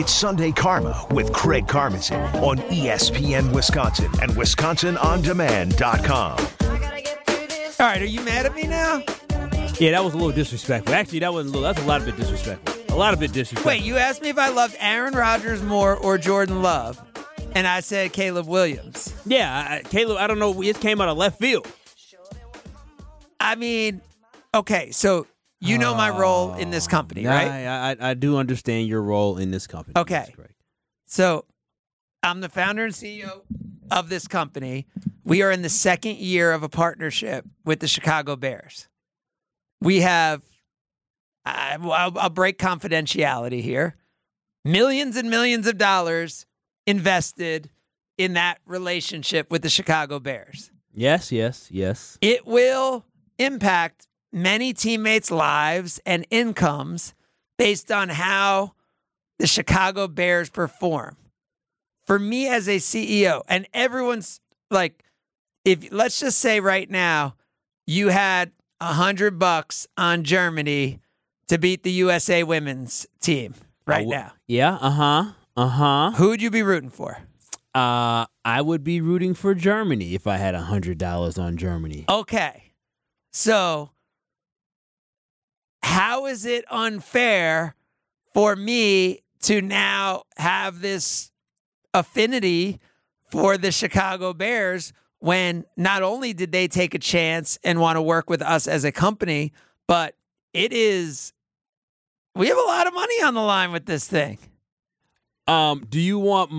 It's Sunday Karma with Craig Karmazin on ESPN Wisconsin and WisconsinOnDemand.com. All right, are you mad at me now? Yeah, that was a little disrespectful. Actually, that wasn't a little. That's a lot of bit disrespectful. A lot of bit disrespectful. Wait, you asked me if I loved Aaron Rodgers more or Jordan Love, and I said Caleb Williams. Yeah, Caleb, I don't know. It came out of left field. I mean, okay, so you know my role in this company, right? I do understand your role in this company. Okay. That's correct. So I'm the founder and CEO of this company. We are in the second year of a partnership with the Chicago Bears. We have, I'll break confidentiality here, millions and millions of dollars invested in that relationship with the Chicago Bears. Yes. It will impact many teammates' lives and incomes based on how the Chicago Bears perform. For me as a CEO, and everyone's like, if let's just say right now, you had $100 on Germany to beat the USA women's team now. Yeah, Who would you be rooting for? I would be rooting for Germany if I had $100 on Germany. Okay. So how is it unfair for me to now have this affinity for the Chicago Bears when not only did they take a chance and want to work with us as a company, but we have a lot of money on the line with this thing. Do you want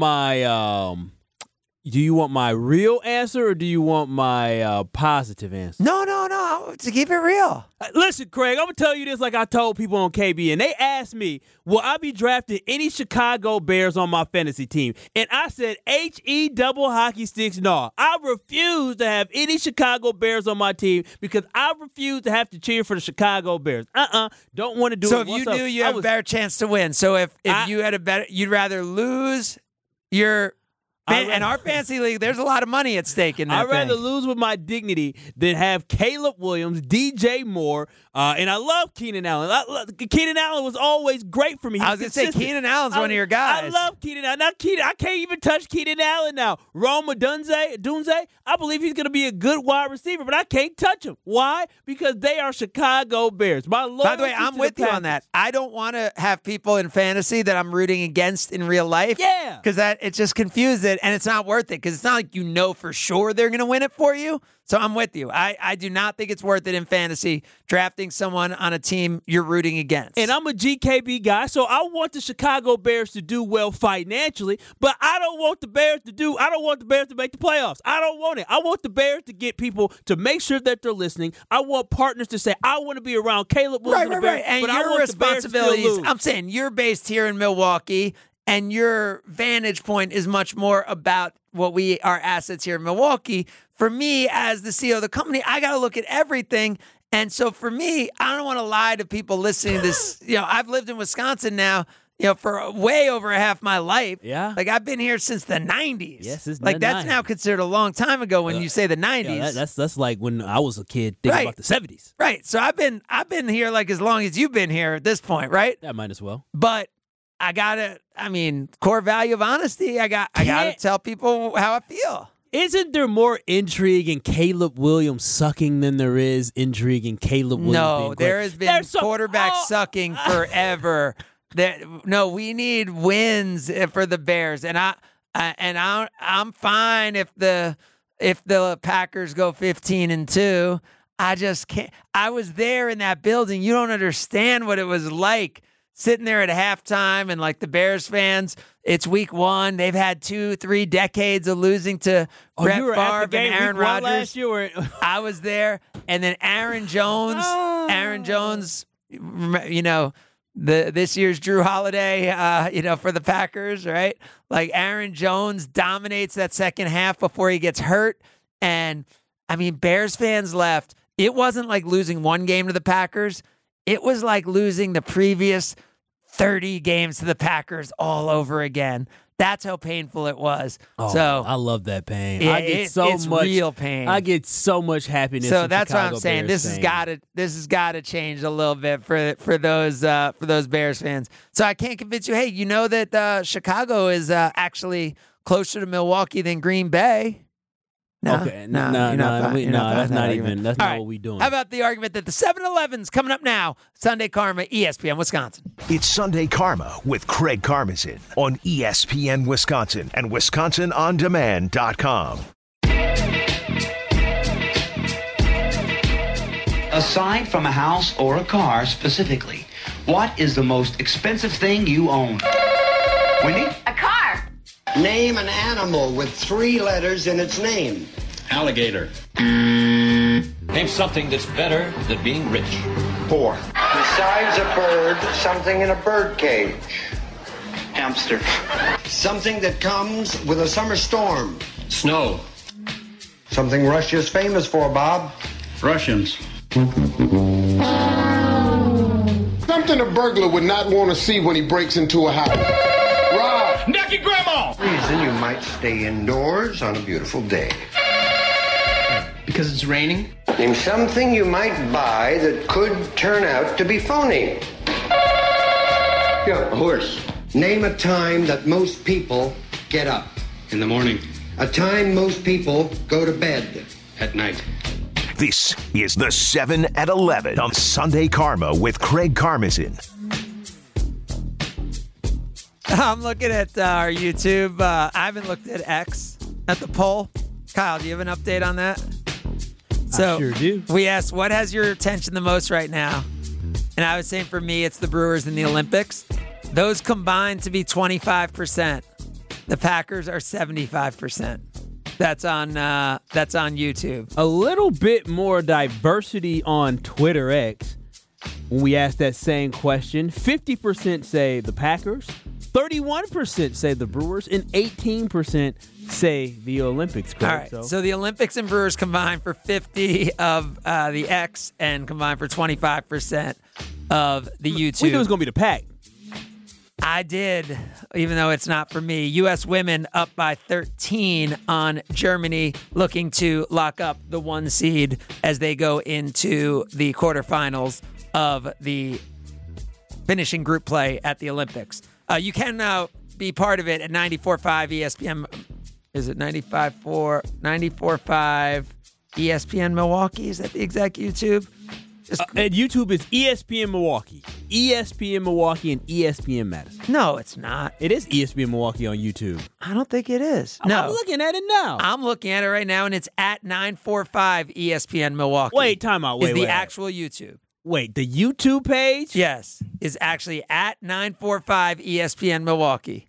my real answer or do you want my positive answer? No. To keep it real. Listen, Craig, I'm going to tell you this like I told people on KB, and they asked me, will I be drafting any Chicago Bears on my fantasy team? And I said, H-E double hockey sticks, no. I refuse to have any Chicago Bears on my team because I refuse to have to cheer for the Chicago Bears. Don't want to do it. So if you knew you have a better chance to win, so if you had a better, you'd rather lose your... And our fantasy league, there's a lot of money at stake in that. I'd rather lose with my dignity than have Caleb Williams, DJ Moore, and I love Keenan Allen. Keenan Allen was always great for me. I was going to say Keenan Allen's one of your guys. I love Keenan Allen. Now, I can't even touch Keenan Allen now. Rome Odunze, I believe he's going to be a good wide receiver, but I can't touch him. Why? Because they are Chicago Bears. By the way, I'm with you on that. I don't want to have people in fantasy that I'm rooting against in real life. Yeah. Because it just confuses it. And it's not worth it because it's not like you know for sure they're going to win it for you. So I'm with you. I do not think it's worth it in fantasy drafting someone on a team you're rooting against. And I'm a GKB guy, so I want the Chicago Bears to do well financially, but I don't want the Bears to make the playoffs. I don't want it. I want the Bears to get people to make sure that they're listening. I want partners to say, I want to be around Caleb Williams and the Bears, And but your I want responsibilities, the Bears to lose. I'm saying you're based here in Milwaukee, and your vantage point is much more about our assets here in Milwaukee. For me, as the CEO of the company, I got to look at everything. And so for me, I don't want to lie to people listening to this. I've lived in Wisconsin now, for way over half my life. Yeah. Like I've been here since the 90s. Yes, it's like that's now considered a long time ago when you say the 90s. Yeah, that's like when I was a kid thinking about the 70s. Right. So I've been here like as long as you've been here at this point, right? That might as well. But core value of honesty. I got to tell people how I feel. Isn't there more intrigue in Caleb Williams sucking than there is intrigue in Caleb Williams being great? There has been quarterback sucking forever. We need wins for the Bears, and I'm fine if the Packers go 15-2. I just can't. I was there in that building. You don't understand what it was like. Sitting there at halftime and like the Bears fans, it's week one. They've had 2-3 decades of losing to Brett Favre and Aaron Rodgers. Last year I was there. And then Aaron Jones, this year's Drew Holiday, for the Packers, right? Like Aaron Jones dominates that second half before he gets hurt. And Bears fans left. It wasn't like losing one game to the Packers. It was like losing the previous 30 games to the Packers all over again. That's how painful it was. Oh, so I love that pain. Yeah, I get it's real pain. I get so much happiness. So from that's what Chicago I'm saying. Bears This has got to change a little bit for those Bears fans. So I can't convince you. Hey, you know that Chicago is actually closer to Milwaukee than Green Bay. No, Okay, no, that's not even. That's All not right. what we're doing. How about the argument that the 7-Eleven's coming up now? Sunday Karma, ESPN Wisconsin. It's Sunday Karma with Craig Karmazin on ESPN Wisconsin and WisconsinOnDemand.com. Aside from a house or a car specifically, what is the most expensive thing you own? Wendy? A car. Name an animal with 3 letters in its name. Alligator. Name something that's better than being rich. Poor. Besides a bird, something in a bird cage. Hamster. Something that comes with a summer storm. Snow. Something Russia's famous for, Bob. Russians. Something a burglar would not want to see when he breaks into a house. Rob. Naked grandma! Reason you might stay indoors on a beautiful day. Because it's raining? Name something you might buy that could turn out to be phony. Yeah, a horse. Name a time that most people get up. In the morning. A time most people go to bed. At night. This is the 7 at 11 on Sunday Karma with Craig Karmazin. I'm looking at our YouTube. I haven't looked at X at the poll. Kyle, do you have an update on that? So I sure do. We asked, what has your attention the most right now? And I was saying for me, it's the Brewers and the Olympics. Those combined to be 25%. The Packers are 75%. That's on YouTube. A little bit more diversity on Twitter X. When we asked that same question, 50% say the Packers, 31% say the Brewers, and 18% say the Olympics. All right. So the Olympics and Brewers combined for 50 of the X and combined for 25% of the YouTube. We knew it was going to be the Pack. I did, even though it's not for me. U.S. women up by 13 on Germany, looking to lock up the 1 seed as they go into the quarterfinals of the finishing group play at the Olympics. You can now be part of it at 94.5 ESPN. Is it 94.5 ESPN Milwaukee? Is that the exact YouTube? And YouTube is ESPN Milwaukee, ESPN Milwaukee, and ESPN Madison. No, it's not. It is ESPN Milwaukee on YouTube. I don't think it is. No. I'm looking at it now. I'm looking at it right now, and it's at 945 ESPN Milwaukee. Wait, time out. Wait, is the wait. actual YouTube. Wait, the YouTube page? Yes, is actually at 945 ESPN Milwaukee.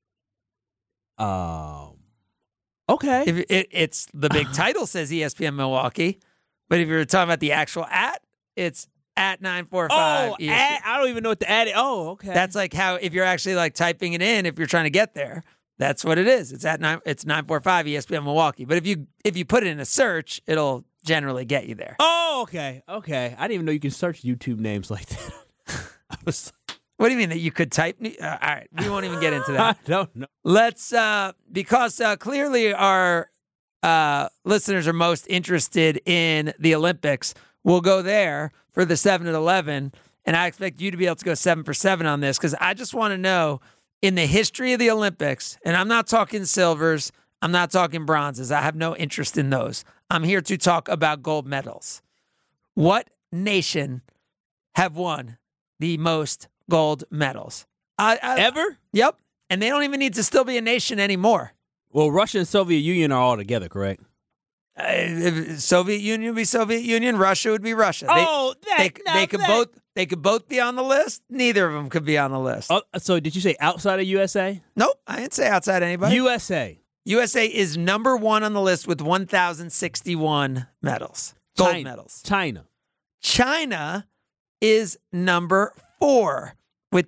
Okay. If it's the big title says ESPN Milwaukee, but if you're talking about the actual it's at 945. Oh, I don't even know what the ad is. Oh, okay. That's like how if you're actually like typing it in, if you're trying to get there, that's what it is. It's at 945 ESPN Milwaukee. But if you put it in a search, it'll generally get you there. Oh, okay. Okay. I didn't even know you can search YouTube names like that. I was What do you mean that you could type? All right, we won't even get into that. I don't know. Let's because clearly our listeners are most interested in the Olympics. We'll go there for the 7 at 11, and I expect you to be able to go 7 for 7 on this because I just want to know in the history of the Olympics, and I'm not talking silvers, I'm not talking bronzes. I have no interest in those. I'm here to talk about gold medals. What nation have won the most gold medals? Ever? Yep. And they don't even need to still be a nation anymore. Well, Russia and Soviet Union are all together, correct? Soviet Union would be Soviet Union. Russia would be Russia. They could both be on the list. Neither of them could be on the list. So did you say outside of USA? Nope, I didn't say outside anybody. USA. USA is number 1 on the list with 1,061 medals. Gold medals. China is number 4 with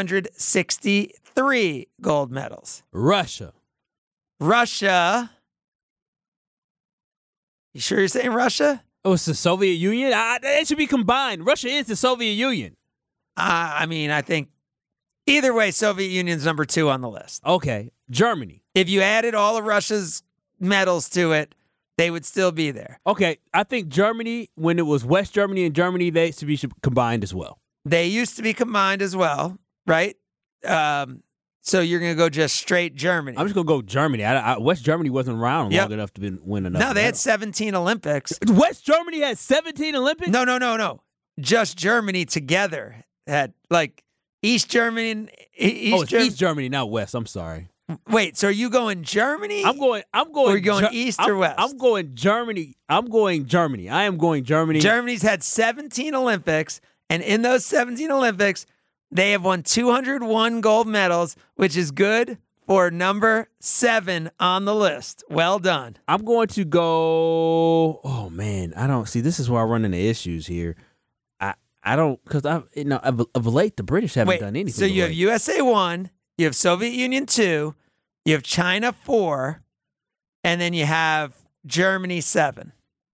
263 gold medals. Russia. You sure you're saying Russia? Oh, it's the Soviet Union? It should be combined. Russia is the Soviet Union. I mean, I think either way, Soviet Union's number 2 on the list. Okay. Germany. If you added all of Russia's medals to it, they would still be there. Okay, I think Germany, when it was West Germany and Germany, they should be combined as well. They used to be combined as well, right? So you're going to go just straight Germany. I'm just going to go Germany. West Germany wasn't around long enough to win another. No, they had 17 Olympics. West Germany had 17 Olympics? No. Just Germany together had, like, East Germany and East Germany, not West. I'm sorry. Wait, so are you going Germany? I'm going. Or are you going East or West? I'm going Germany. I am going Germany. Germany's had 17 Olympics, and in those 17 Olympics, they have won 201 gold medals, which is good for number 7 on the list. Well done. I'm going to go. Oh man, I don't see. This is where I run into issues here. I don't, because of late the British haven't done anything. So you have USA 1, you have Soviet Union 2, you have China 4, and then you have Germany 7.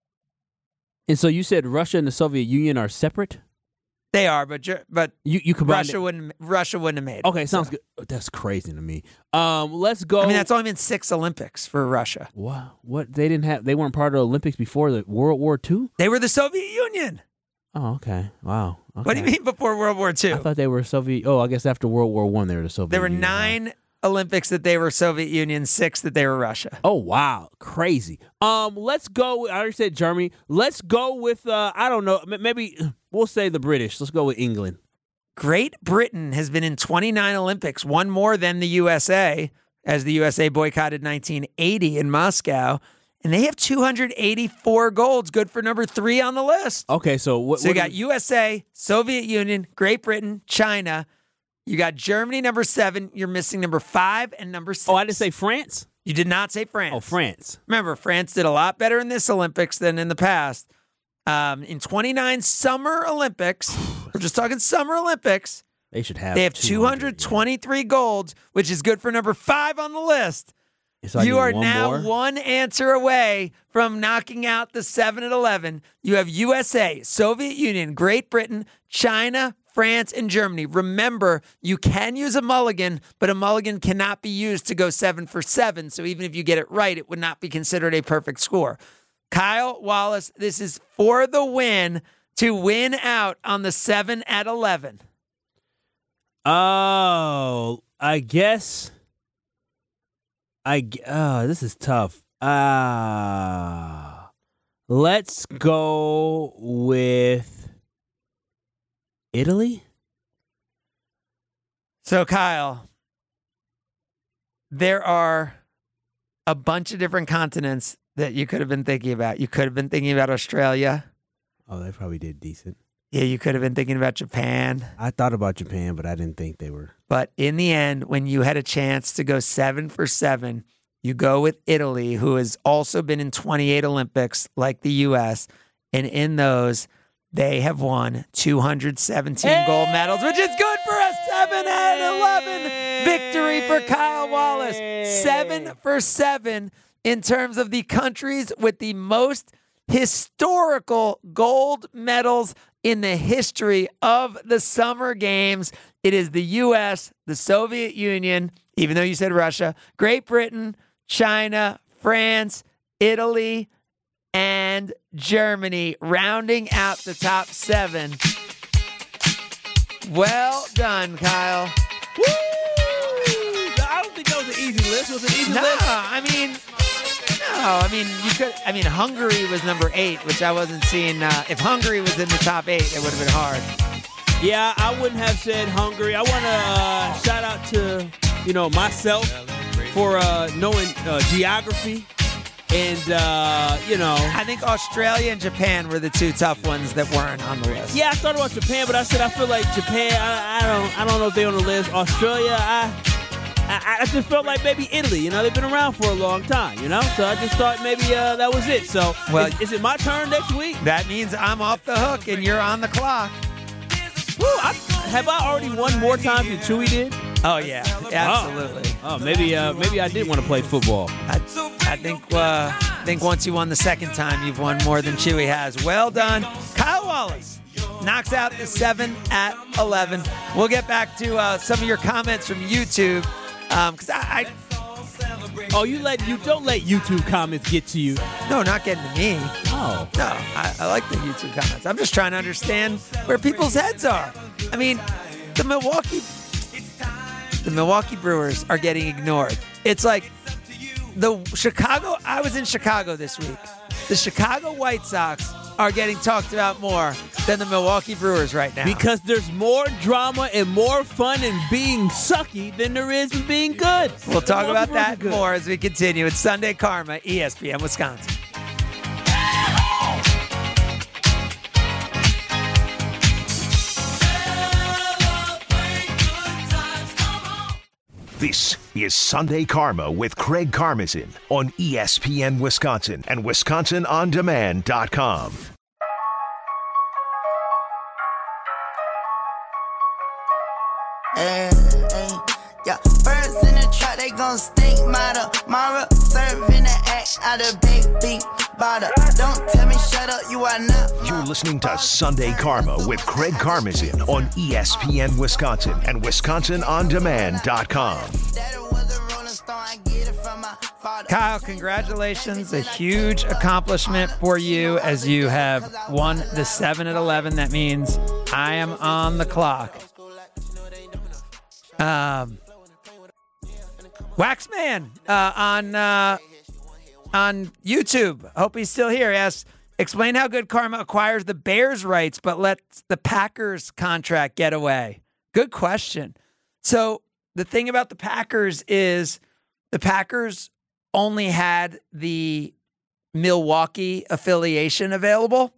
And so you said Russia and the Soviet Union are separate? They are, but you combined Russia wouldn't have made it. Okay, sounds good. That's crazy to me. Let's go. I mean, that's only been 6 Olympics for Russia. Wow. What? They weren't part of the Olympics before the World War II? They were the Soviet Union. Oh, okay. Wow. Okay. What do you mean before World War II? I thought they were Soviet. Oh, I guess after World War I, they were the Soviet There were Union. 9 Olympics that they were Soviet Union, 6 that they were Russia. Oh, wow. Crazy. Let's go. I already said Germany. Let's go with, I don't know, maybe we'll say the British. Let's go with England. Great Britain has been in 29 Olympics, one more than the USA, as the USA boycotted 1980 in Moscow. And they have 284 golds, good for number 3 on the list. Okay, so you got USA, Soviet Union, Great Britain, China. You got Germany, number 7. You're missing number 5 and number 6. Oh, I didn't say France? You did not say France. Oh, France. Remember, France did a lot better in this Olympics than in the past. In 29 Summer Olympics, we're just talking Summer Olympics, they have 223 golds, which is good for number 5 on the list. So you are now one answer away from knocking out the 7 at 11. You have USA, Soviet Union, Great Britain, China, France, and Germany. Remember, you can use a mulligan, but a mulligan cannot be used to go 7 for 7. So even if you get it right, it would not be considered a perfect score. Kyle Wallace, this is for the win to win out on the 7 at 11. Oh, I guess. This is tough. Let's go with Italy. So, Kyle, there are a bunch of different continents that you could have been thinking about. You could have been thinking about Australia. Oh, they probably did decent. Yeah, you could have been thinking about Japan. I thought about Japan, but I didn't think they were. But in the end, when you had a chance to go 7 for 7, you go with Italy, who has also been in 28 Olympics like the U.S. And in those, they have won 217 gold medals, which is good for a 7 out of 11 victory for Kyle Wallace. 7 for 7 in terms of the countries with the most historical gold medals in the history of the Summer Games. It is the U.S., the Soviet Union, even though you said Russia, Great Britain, China, France, Italy, and Germany, rounding out the top 7. Well done, Kyle. Woo! I don't think that was an easy list. Was it an easy list? You could. I mean, Hungary was number 8, which I wasn't seeing. If Hungary was in the top 8, it would have been hard. Yeah, I wouldn't have said Hungary. I want to shout out to myself for knowing geography, and I think Australia and Japan were the 2 tough ones that weren't on the list. Yeah, I thought about Japan, but I said I feel like Japan. I don't know if they're on the list. Australia, I just felt like maybe Italy. They've been around for a long time. So I just thought maybe that was it. So is it my turn next week? That means I'm off the hook and you're on the clock. Woo, have I already won more times than Chewy did? Oh yeah, absolutely. Oh, maybe I did want to play football. I think once you won the second time, you've won more than Chewy has. Well done, Kyle Wallace. Knocks out the 7 at 11. We'll get back to some of your comments from YouTube because Oh, you don't let YouTube comments get to you. No, not getting to me. Oh. No, I like the YouTube comments. I'm just trying to understand where people's heads are. I mean, the Milwaukee Brewers are getting ignored. It's like I was in Chicago this week. The Chicago White Sox are getting talked about more than the Milwaukee Brewers right now. Because there's more drama and more fun in being sucky than there is in being good. We'll talk about that more as we continue. It's Sunday Karma, ESPN Wisconsin. This is Sunday Karma with Craig Karmazin on ESPN Wisconsin and WisconsinOnDemand.com. Yeah, birds in the truck, they gon' stink. Mara, serving the act out of big bottle. Don't tell me shut up, you are not. You're listening to Sunday Karma with Craig Karmazin on ESPN Wisconsin and WisconsinOnDemand.com. Kyle, congratulations. A huge accomplishment for you as you have won the 7 at 11. That means I am on the clock. Waxman on YouTube. Hope he's still here. Asks, explain how Good Karma acquires the Bears' rights but lets the Packers contract get away. Good question. So the thing about the Packers is the Packers only had the Milwaukee affiliation available.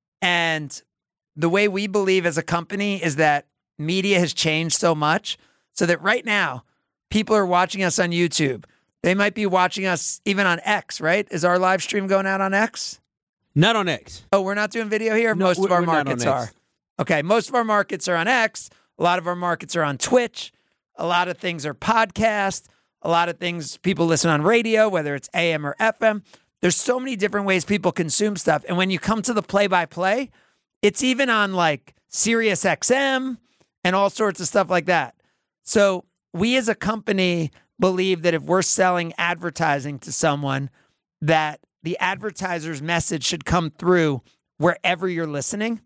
And the way we believe as a company is that media has changed so much so that right now people are watching us on YouTube. They might be watching us even on X, right? Is our live stream going out on X? Not on X. Oh, we're not doing video here? No, most of our we're not on markets X. are. Okay, most of our markets are on X. A lot of our markets are on Twitch. A lot of things are podcast. A lot of things people listen on radio, whether it's AM or FM. There's so many different ways people consume stuff. And when you come to the play-by-play, it's even on like Sirius XM and all sorts of stuff like that. So we as a company believe that if we're selling advertising to someone, that the advertiser's message should come through wherever you're listening.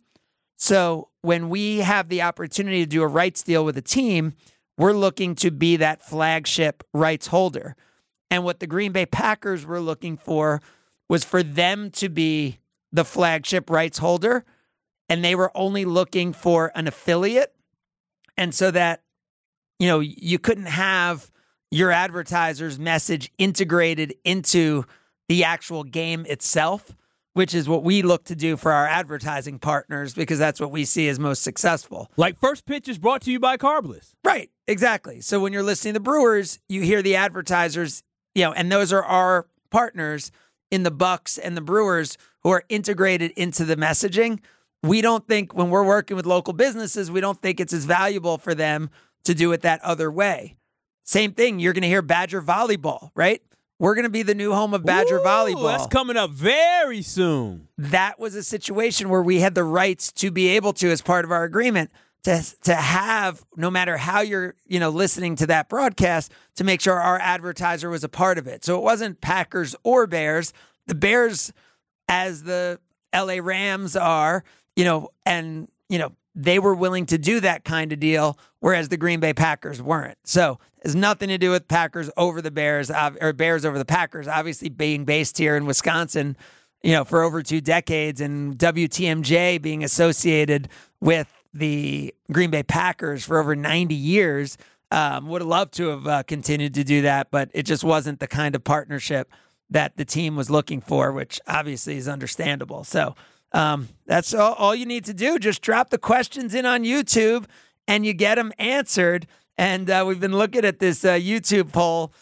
So when we have the opportunity to do a rights deal with a team, we're looking to be that flagship rights holder. And what the Green Bay Packers were looking for was for them to be the flagship rights holder. And they were only looking for an affiliate. And so that, you know, you couldn't have your advertiser's message integrated into the actual game itself, which is what we look to do for our advertising partners because that's what we see as most successful. Like First Pitch is brought to you by Carbless. Right, exactly. So when you're listening to the Brewers, you hear the advertisers, you know, and those are our partners in the Bucks and the Brewers who are integrated into the messaging. We don't think when we're working with local businesses, we don't think it's as valuable for them to do it that other way. Same thing, you're going to hear Badger Volleyball, right? We're going to be the new home of Badger Volleyball. That's coming up very soon. That was a situation where we had the rights to be able to, as part of our agreement, to have, no matter how you're, you know, listening to that broadcast, to make sure our advertiser was a part of it. So it wasn't Packers or Bears. The Bears, as the LA Rams are, you know, and, you know, they were willing to do that kind of deal, whereas the Green Bay Packers weren't. So it has nothing to do with Packers over the Bears or Bears over the Packers, obviously being based here in Wisconsin, you know, for over 2 decades, and WTMJ being associated with the Green Bay Packers for over 90 years. Would have loved to have continued to do that, but it just wasn't the kind of partnership that the team was looking for, which obviously is understandable. So that's all you need to do. Just drop the questions in on YouTube and you get them answered. And we've been looking at this YouTube poll.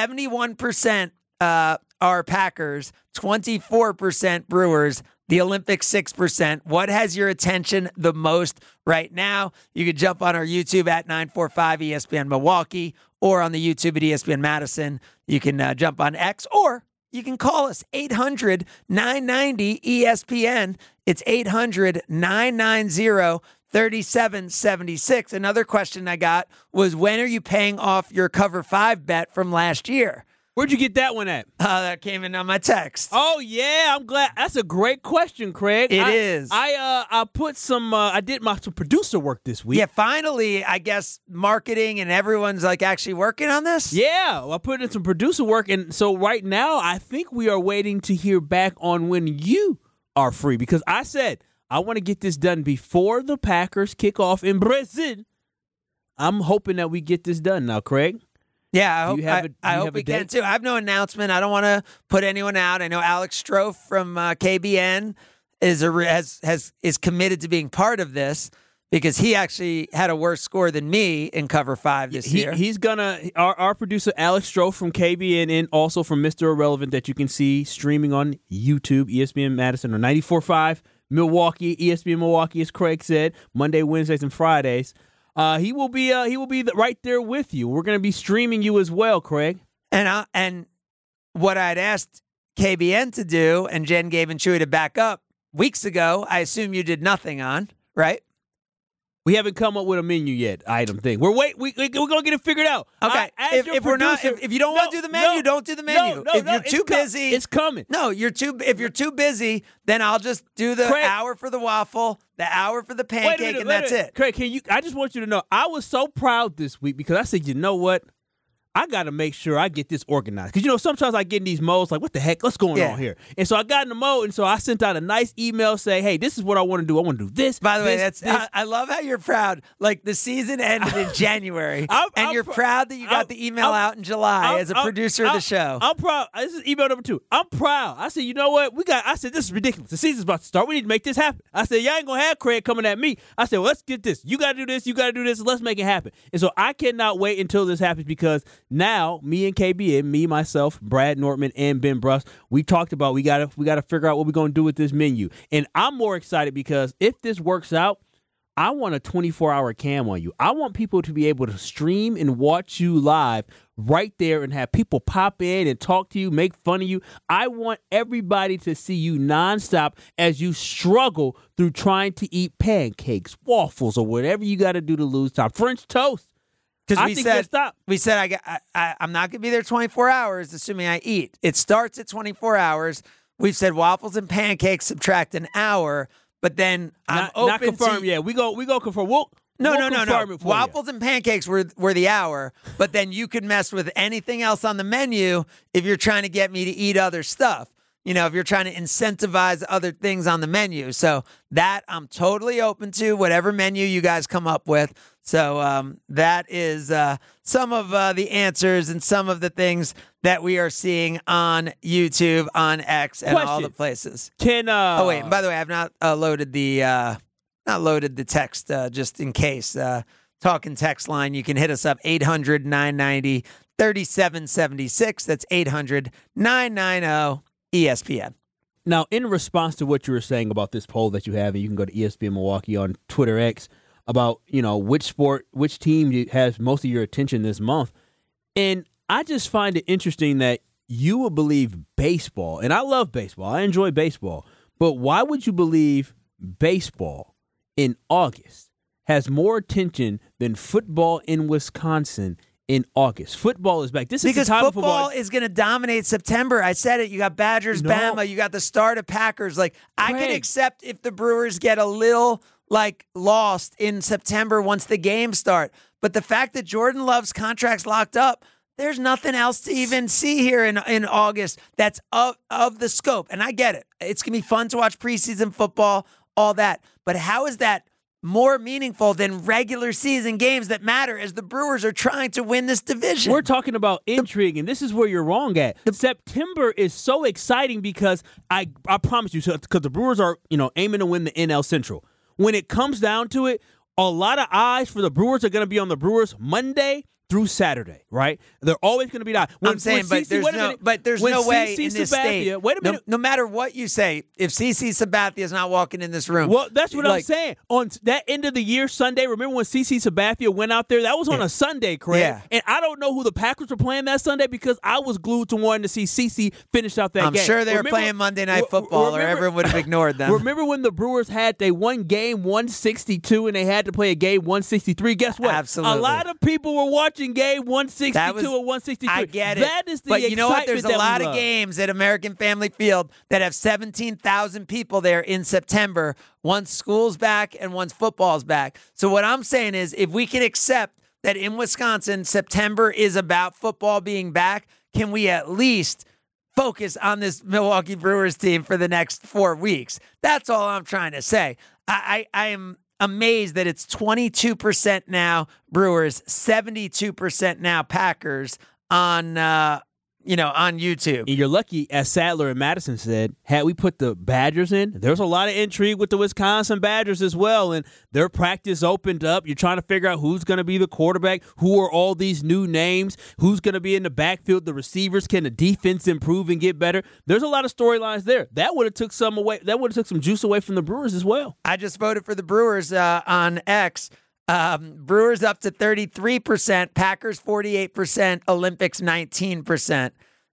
71% are Packers, 24% Brewers, the Olympics 6%. What has your attention the most right now? You can jump on our YouTube at 945 ESPN Milwaukee or on the YouTube at ESPN Madison. You can jump on X or you can call us 800-990-ESPN. It's 800-990-3776. Another question I got was, when are you paying off your Cover 5 bet from last year? Where'd you get that one at? That came in on my text. Oh yeah, I'm glad. That's a great question, Craig. It is. I put some. I did some producer work this week. Yeah, finally, I guess marketing and everyone's like actually working on this. Yeah, I put in some producer work, and so right now I think we are waiting to hear back on when you are free, because I said I want to get this done before the Packers kick off in Brazil. I'm hoping that we get this done now, Craig. Yeah, I hope we can too. I have no announcement. I don't want to put anyone out. I know Alex Strofe from KBN is committed to being part of this because he actually had a worse score than me in Cover 5 this year. He's gonna our producer Alex Strofe from KBN and also from Mr. Irrelevant that you can see streaming on YouTube, ESPN Madison or 94.5 Milwaukee, ESPN Milwaukee, as Craig said, Monday, Wednesdays, and Fridays. He will be right there with you. We're going to be streaming you as well, Craig. And what I'd asked KBN to do, and Jen, Gabe, and Chewy to back up weeks ago, I assume you did nothing on, right? We haven't come up with a menu yet. Item thing. We're gonna get it figured out. Okay. If you don't want to do the menu, don't do the menu. If you're too busy, it's coming. No, if you're too busy, then I'll just do the hour for the waffle, the hour for the pancake, and that's it. Craig, I just want you to know, I was so proud this week because I said, you know what? I got to make sure I get this organized. Because, sometimes I get in these modes like, what the heck? What's going on here? And so I got in the mode, and so I sent out a nice email saying, hey, this is what I want to do. I want to do this. By the way, I love how you're proud. Like, the season ended in January, and you're proud that you got the email out in July as a producer of the show. I'm proud. This is email number 2. I'm proud. I said, you know what? I said, this is ridiculous. The season's about to start. We need to make this happen. I said, y'all ain't going to have Craig coming at me. I said, well, let's get this. You got to do this. You got to do this. Let's make it happen. And so I cannot wait until this happens because now me and KBN, me, myself, Brad Nortman, and Ben Bruss, we talked about we gotta figure out what we're gonna do with this menu. And I'm more excited because if this works out, I want a 24-hour cam on you. I want people to be able to stream and watch you live right there and have people pop in and talk to you, make fun of you. I want everybody to see you nonstop as you struggle through trying to eat pancakes, waffles, or whatever you got to do to lose time. French toast. Because we said I'm not going to be there 24 hours, assuming I eat. It starts at 24 hours. We've said waffles and pancakes subtract an hour, but then I'm open not confirmed. To, yeah, we go confirm. No. Waffles and pancakes were the hour, but then you could mess with anything else on the menu if you're trying to get me to eat other stuff. If you're trying to incentivize other things on the menu. So that I'm totally open to, whatever menu you guys come up with. So that is some of the answers and some of the things that we are seeing on YouTube, on X, and all the places. Oh, wait. And by the way, I've not loaded the text just in case. Talking text line, you can hit us up 800-990-3776. That's 800-990 ESPN. Now, in response to what you were saying about this poll that you have, and you can go to ESPN Milwaukee on Twitter X about, which team has most of your attention this month. And I just find it interesting that you would believe baseball, and I love baseball. I enjoy baseball. But why would you believe baseball in August has more attention than football in Wisconsin in August? Football is back. This is because the time football is going to dominate September. I said it. You got Badgers, Bama. You got the start of Packers. Like, I can accept if the Brewers get a little lost in September once the games start. But the fact that Jordan Love's contract's locked up, there's nothing else to even see here in August that's of the scope. And I get it. It's going to be fun to watch preseason football, all that. But how is that more meaningful than regular season games that matter as the Brewers are trying to win this division? We're talking about intrigue, and this is where you're wrong at. September is so exciting because I promise you, because the Brewers are aiming to win the NL Central. When it comes down to it, a lot of eyes for the Brewers are going to be on the Brewers Monday through Saturday, right? They're always going to be that. But there's no way in this state. Wait a minute. No matter what you say, if CC Sabathia is not walking in this room. Well, that's what I'm saying. On that end of the year Sunday, remember when CC Sabathia went out there? That was on a Sunday, Craig. Yeah. And I don't know who the Packers were playing that Sunday because I was glued to wanting to see CC finish out that game. I'm sure they were playing Monday Night Football or everyone would have ignored them. Remember when the Brewers they won game 162 and they had to play a game 163? Guess what? Absolutely. A lot of people were watching watching game 162 or 163. I get it. That is the But you know what? There's a lot of love. games at American Family Field that have 17,000 people there in September once school's back and once football's back. So what I'm saying is if we can accept that in Wisconsin, September is about football being back, can we at least focus on this Milwaukee Brewers team for the next 4 weeks? That's all I'm trying to say. I am amazed that it's 22% now Brewers, 72% now Packers on on YouTube. And you're lucky, as Sadler and Madison said, had we put the Badgers in, there's a lot of intrigue with the Wisconsin Badgers as well, and their practice opened up. You're trying to figure out who's going to be the quarterback, who are all these new names, who's going to be in the backfield, the receivers, can the defense improve and get better? There's a lot of storylines there. That would have took some away. That would have took some juice away from the Brewers as well. I just voted for the Brewers on X. Brewers up to 33%, Packers 48%, Olympics 19%.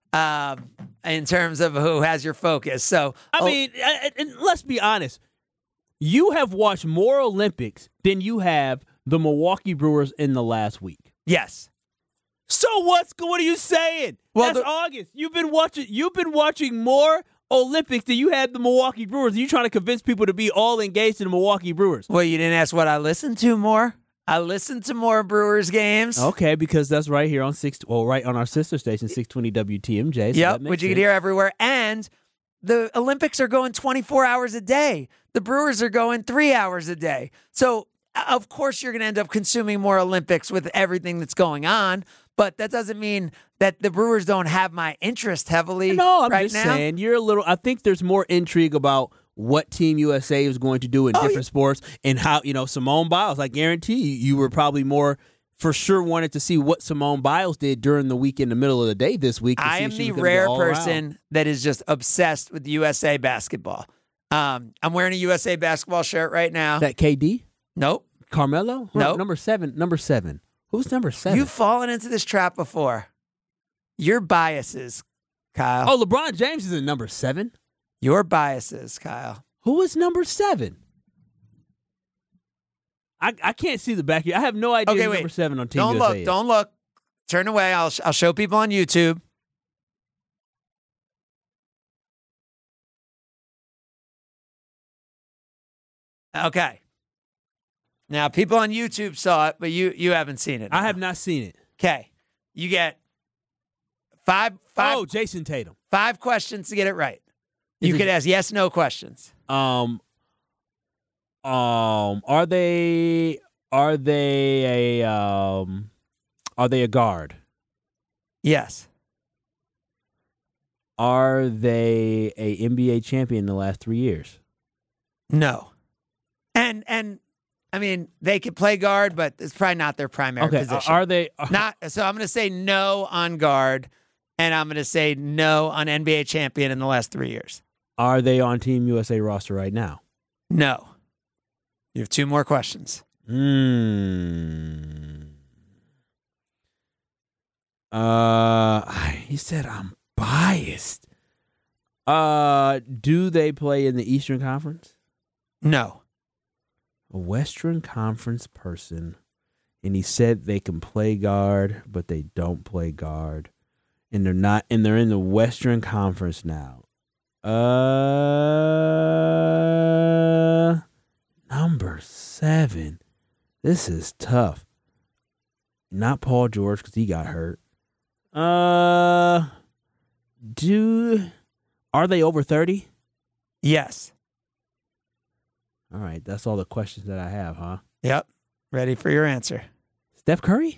In terms of who has your focus. So I mean, and let's be honest. You have watched more Olympics than you have the Milwaukee Brewers in the last week. Yes. So what are you saying? Well, that's August. You've been watching more Olympics than you had the Milwaukee Brewers. And you're trying to convince people to be all engaged in the Milwaukee Brewers. Well, you didn't ask what I listened to more. I listened to more Brewers games. Okay, because that's right here on right on our sister station, 620 WTMJ. So yep, which you can hear everywhere. And the Olympics are going 24 hours a day. The Brewers are going 3 hours a day. So, of course, you're going to end up consuming more Olympics with everything that's going on. But that doesn't mean that the Brewers don't have my interest heavily. No, I'm right just now. saying I think there's more intrigue about what Team USA is going to do in different sports and how, Simone Biles, I guarantee you were probably more for sure wanted to see what Simone Biles did during the week in the middle of the day this week. I am the rare person that is just obsessed with USA basketball. I'm wearing a USA basketball shirt right now. Is that KD? Nope. Carmelo? Nope. Number seven. Who's number 7? You've fallen into this trap before. Your biases, Kyle. Oh, LeBron James is in number 7? Your biases, Kyle. Who is number 7? I can't see the back here. I have no idea who's number 7 on Team USA. Don't look. Turn away. I'll show people on YouTube. Okay. Now, people on YouTube saw it, but you haven't seen it. I have not seen it. Okay. You get five. Oh, Jason Tatum. 5 questions to get it right. You could ask yes, no questions. Are they a guard? Yes. Are they a NBA champion in the last 3 years? No. And I mean, they could play guard, but it's probably not their primary position. Are they not? So I'm going to say no on guard, and I'm going to say no on NBA champion in the last 3 years. Are they on Team USA roster right now? No. You have 2 more questions. He said I'm biased. Do they play in the Eastern Conference? No. A Western Conference person, and he said they can play guard, but they don't play guard, and they're not, and they're in the Western Conference now. Number 7. This is tough. Not Paul George because he got hurt. Are they over 30? Yes. All right, that's all the questions that I have, huh? Yep. Ready for your answer. Steph Curry?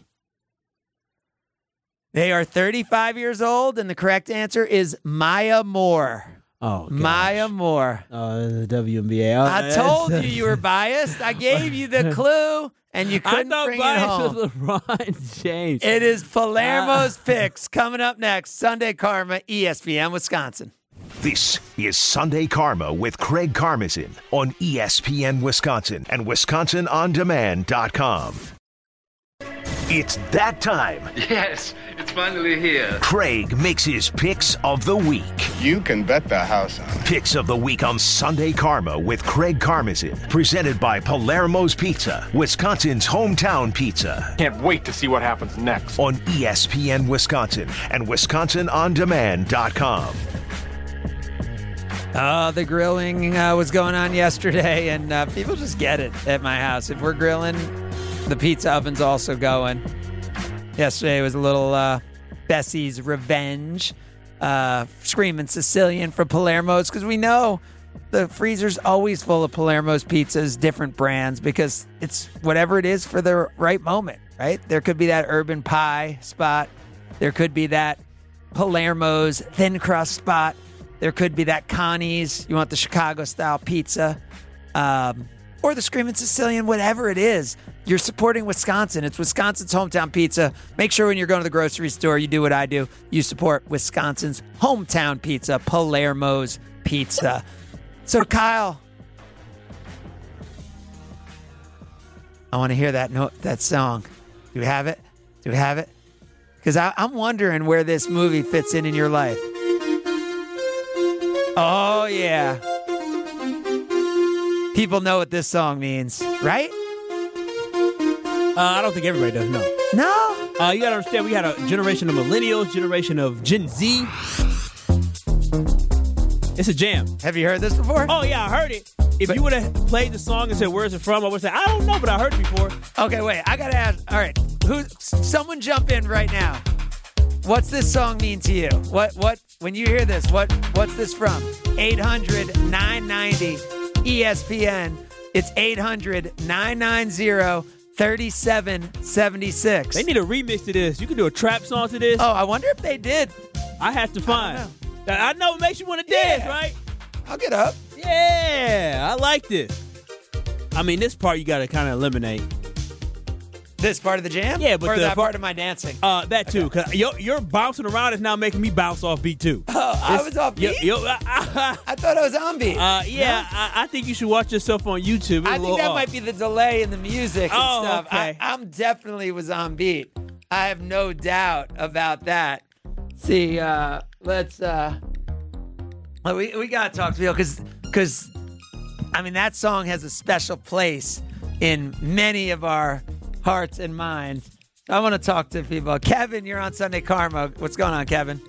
They are 35 years old, and the correct answer is Maya Moore. Oh, gosh. Maya Moore. The WNBA. I told you were biased. I gave you the clue, and you couldn't bring it home. Was LeBron James. It is Palermo's Picks coming up next. Sunday Karma, ESPN Wisconsin. This is Sunday Karma with Craig Karmazin on ESPN Wisconsin and WisconsinOnDemand.com. It's that time. Yes, it's finally here. Craig makes his picks of the week. You can bet the house on it. Picks of the week on Sunday Karma with Craig Karmazin. Presented by Palermo's Pizza, Wisconsin's hometown pizza. Can't wait to see what happens next. On ESPN Wisconsin and WisconsinOnDemand.com. The grilling was going on yesterday, and people just get it at my house. If we're grilling, the pizza oven's also going. Yesterday was a little Bessie's Revenge, Screaming Sicilian for Palermo's, because we know the freezer's always full of Palermo's pizzas, different brands, because it's whatever it is for the right moment, right? There could be that urban pie spot. There could be that Palermo's thin crust spot. There could be that Connie's, you want the Chicago-style pizza, or the Screaming Sicilian, whatever it is. You're supporting Wisconsin. It's Wisconsin's hometown pizza. Make sure when you're going to the grocery store, you do what I do. You support Wisconsin's hometown pizza, Palermo's Pizza. So, Kyle, I want to hear that song. Do we have it? Do we have it? Because I'm wondering where this movie fits in your life. Oh, yeah. People know what this song means, right? I don't think everybody does know. No? You got to understand, we had a generation of millennials, generation of Gen Z. It's a jam. Have you heard this before? Oh, yeah, I heard it. If you would have played the song and said, where's it from? I would say, I don't know, but I heard it before. Okay, wait. I got to ask. All right. Someone jump in right now. What's this song mean to you? What when you hear this, what's this from? 800-990-ESPN. It's 800-990-3776. They need a remix to this. You can do a trap song to this. Oh, I wonder if they did. I have to find. I know it makes you want to dance, right? I'll get up. Yeah, I like this. I mean, this part you got to kind of eliminate. This part of the jam? Yeah, but or that part of my dancing? That too. Because your bouncing around is now making me bounce off beat too. Oh, I was off beat? I thought I was on beat. Yeah, no? I think you should watch yourself on YouTube. I think that might be the delay in the music and stuff. Okay. I'm definitely was on beat. I have no doubt about that. See, let's we gotta talk to people because I mean that song has a special place in many of our hearts and minds. I want to talk to people. Kevin, you're on Sunday Karma. What's going on, Kevin?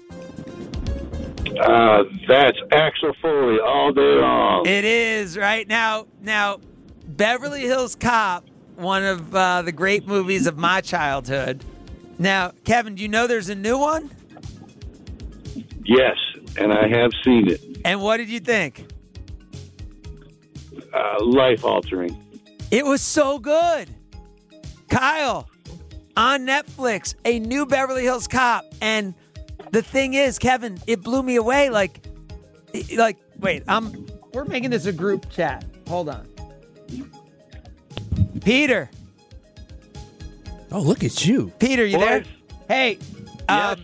That's Axel Foley all day long. It is right now. Beverly Hills Cop, one of the great movies of my childhood. Now, Kevin, do you know there's a new one? Yes, and I have seen it. And what did you think? Life-altering. It was so good. Kyle, on Netflix, a new Beverly Hills Cop. And the thing is, Kevin, it blew me away. Like, wait, we're making this a group chat. Hold on. Peter. Oh, look at you. Peter, you there? Hey. Yes.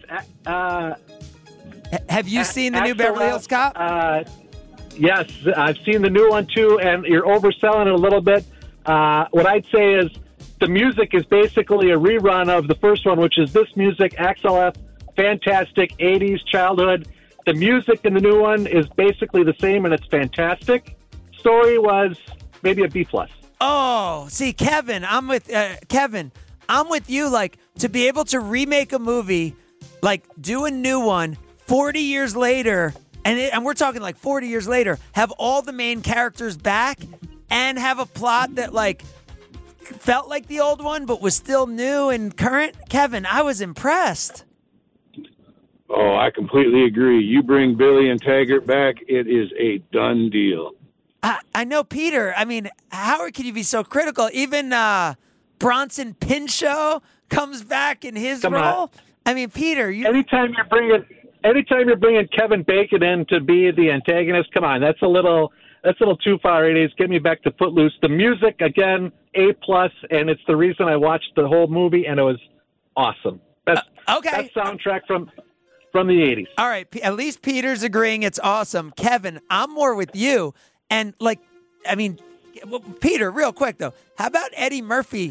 Have you seen the new Beverly Hills Cop? Yes, I've seen the new one too, and you're overselling it a little bit. What I'd say is the music is basically a rerun of the first one, which is this music, Axel F., fantastic 80s childhood. The music in the new one is basically the same, and it's fantastic. Story was maybe a B+. Oh, see, Kevin, I'm with you. Like, to be able to remake a movie, like do a new one 40 years later, and we're talking like 40 years later, have all the main characters back and have a plot that like felt like the old one but was still new and current. Kevin, I was impressed. Oh, I completely agree. You bring Billy and Taggart back, it is a done deal. I know, Peter. I mean, how can you be so critical? Even Bronson Pinchot comes back in his role. I mean, Peter, anytime you're bringing Kevin Bacon in to be the antagonist, come on, that's a little too far. 80s. Get me back to Footloose. The music, again, A+, and it's the reason I watched the whole movie, and it was awesome. That's soundtrack from the 80s. All right, at least Peter's agreeing it's awesome. Kevin, I'm more with you. And, Peter, real quick, though, how about Eddie Murphy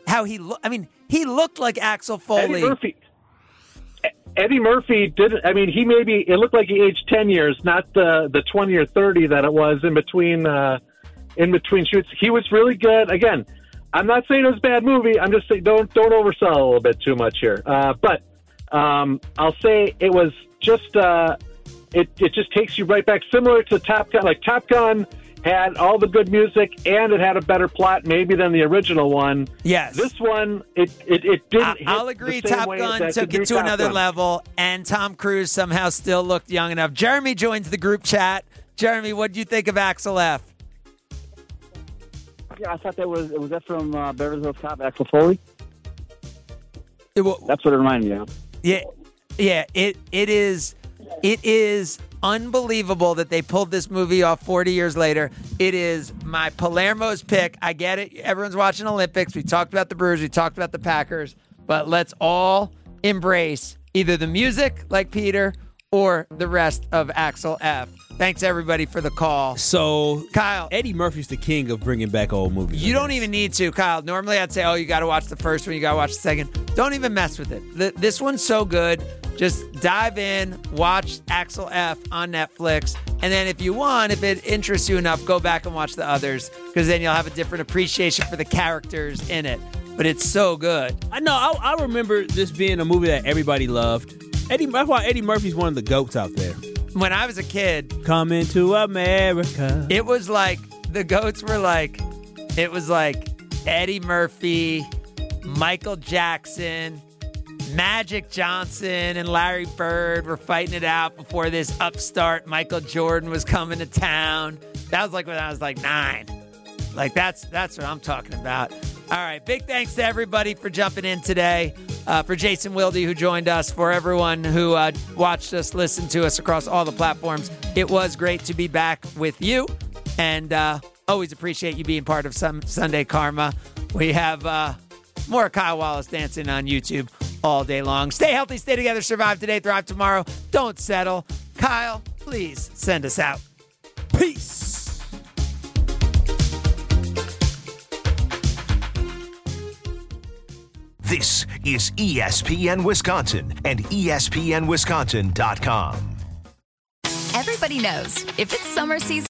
how he looked. I mean, he looked like Axel Foley. Eddie Murphy didn't. I mean, it looked like he aged 10 years, not the 20 or 30 that it was in between shoots. He was really good. Again, I'm not saying it was a bad movie. I'm just saying don't oversell a little bit too much here. But I'll say it was just it just takes you right back, similar to Top Gun. Like Top Gun had all the good music and it had a better plot maybe than the original one. Yes. This one, it didn't. I'll agree. Top Gun took it to another level, and Tom Cruise somehow still looked young enough. Jeremy joins the group chat. Jeremy, what did you think of Axel F? Yeah, I thought was that from Beverly Hills Cop, Axel Foley? That's what it reminded me of. Yeah. It is unbelievable that they pulled this movie off 40 years later. It is my Palermo's pick. I get it. Everyone's watching Olympics. We talked about the Brewers. We talked about the Packers. But let's all embrace either the music, like Peter, or the rest of Axel F. Thanks, everybody, for the call. So, Kyle, Eddie Murphy's the king of bringing back old movies. You don't even need to, Kyle. Normally, I'd say, you got to watch the first one. You got to watch the second. Don't even mess with it. This one's so good. Just dive in, watch Axel F on Netflix, and then if you want, if it interests you enough, go back and watch the others, because then you'll have a different appreciation for the characters in it. But it's so good. I know. I remember this being a movie that everybody loved. That's why Eddie Murphy's one of the GOATs out there. When I was a kid, coming to America, it was like the GOATs were like, it was like Eddie Murphy, Michael Jackson, Magic Johnson, and Larry Bird were fighting it out before this upstart Michael Jordan was coming to town. That was like when I was like 9. Like that's what I'm talking about. All right, big thanks to everybody for jumping in today. For Jason Wilde, who joined us, for everyone who watched us, listened to us across all the platforms. It was great to be back with you, and always appreciate you being part of Sunday Karma. We have more Kyle Wallace dancing on YouTube all day long. Stay healthy, stay together, survive today, thrive tomorrow. Don't settle. Kyle, please send us out. Peace. This is ESPN Wisconsin and ESPNWisconsin.com. Everybody knows if it's summer season.